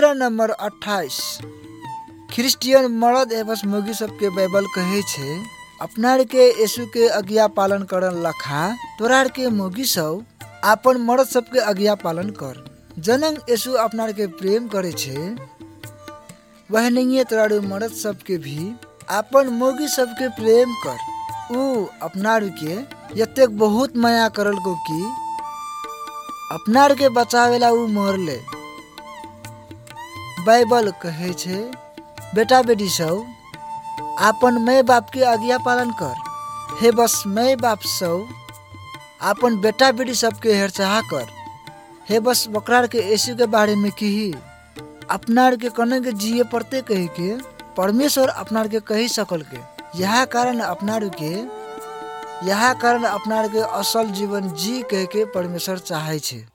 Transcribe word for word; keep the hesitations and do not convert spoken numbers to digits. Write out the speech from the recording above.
सूत्र नंबर अट्ठाईस ख्रिस्टियन मर्द एवं मौगी सबके बाइबल कहे छे अपना के यीशु के आज्ञा पालन करन लखा तोरा के मौगी सब आपन मर्द सबके आज्ञा पालन कर। जनंग यीशु अपना के प्रेम करे छे वह नहीं तोरा मर्द सबके भी आपन मौगी सबके प्रेम कर। ऊ अपना के यतेक बहुत माया करल को कि अपना के बचावेला ऊ मरले। बाइबल कहे छे बेटा बेटी सब आपन माय बाप के आज्ञा पालन कर। हे बस माय बाप सब आपन बेटा बेटी सबके हेरचाह कर। हे बस बकरार के यीशु के बारे में कही अपना के कने के जिए पड़ते कहे के परमेश्वर अपना के कही सकल के यह कारण अपना के यह कारण अपना के असल जीवन जी कह के परमेश्वर चाहे छे।